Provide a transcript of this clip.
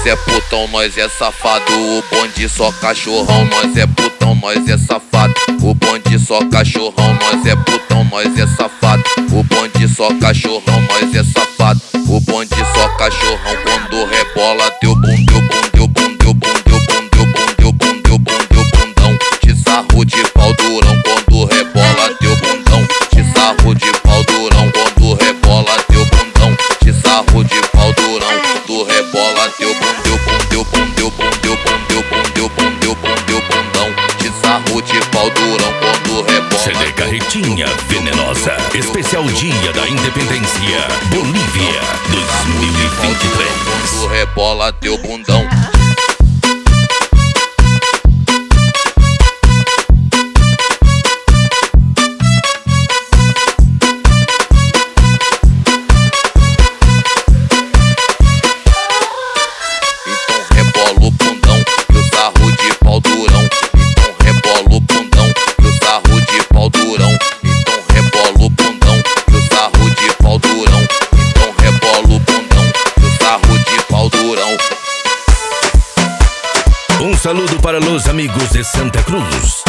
Nós é putão, nós é safado. O bonde só cachorrão. Nós é putão, nós é safado. O bonde só cachorrão. Nós é putão, nós é safado. O bonde só cachorrão, nós é safado. O bonde só cachorrão. Quando rebola teu bum, teu bum, teu bum, teu bum, teu bum, teu bum, teu bum, teu bum, teu bundão. Te sarro de pau durão. Quando rebola teu bundão. Te sarro de pau durão. Quando rebola teu bundão. Te sarro de pau durão. Quando rebola teu bum, teu bum, teu bum, teu bum, teu bum, teu bum, teu bum, teu bum, teu bundão. Te sarro de pau durão. Quando rebola CD Carretinha Venenosa. Especial Dia da Independência, Bolívia 2023. Quando rebola teu bundão. Um saludo para os amigos de Santa Cruz.